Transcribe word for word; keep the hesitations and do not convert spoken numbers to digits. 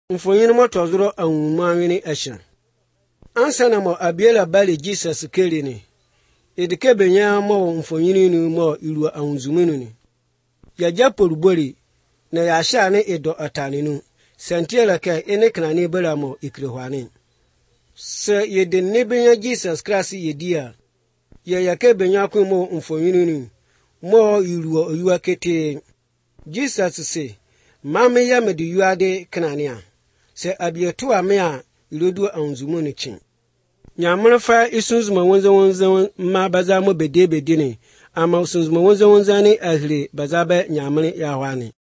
Mfonyin motozuro anwumawini esha. Ansana mo abiela bali Jesus keri ni. Edike benya mo mfonyin ni mo ilu anwuzumunu ni. Ya japolu bori na ya sha ni edo ataninu. Sentiela ke ene knani bela mo ikrihwani. Se yedin ni benya Jesus Christ yedia. Ya yake benya ku mo mfonyin ni. Mo ilu oyuwa kete. Jesus se, mame ya medi yuade knania. Se abietu amea ilodu anzumu ni chin. Nyamana fa isunzuma wonza wonza ma baza mo bede bedini ama usunzuma wonza wonza ni ahli baza ba nyamani ya hwani.